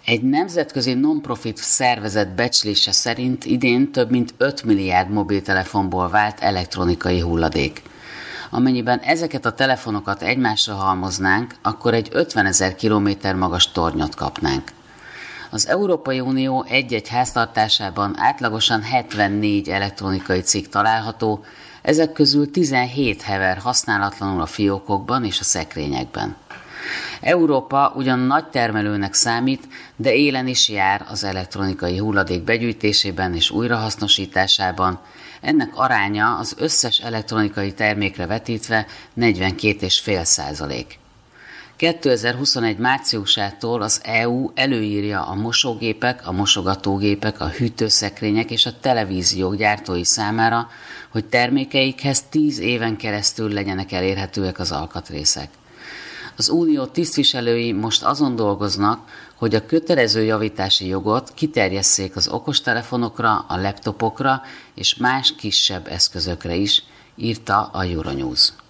Egy nemzetközi non-profit szervezet becslése szerint idén több mint 5 milliárd mobiltelefonból vált elektronikai hulladék. Amennyiben ezeket a telefonokat egymásra halmoznánk, akkor egy 50 000 kilométer magas tornyot kapnánk. Az Európai Unió egy-egy háztartásában átlagosan 74 elektronikai cikk található, ezek közül 17 hever használatlanul a fiókokban és a szekrényekben. Európa ugyan nagy termelőnek számít, de élen is jár az elektronikai hulladék begyűjtésében és újrahasznosításában. Ennek aránya az összes elektronikai termékre vetítve 42,5%. 2021 márciusától az EU előírja a mosógépek, a mosogatógépek, a hűtőszekrények és a televíziók gyártói számára, hogy termékeikhez 10 éven keresztül legyenek elérhetőek az alkatrészek. Az unió tisztviselői most azon dolgoznak, hogy a kötelező javítási jogot kiterjesszék az okostelefonokra, a laptopokra és más kisebb eszközökre is, írta a Euronews.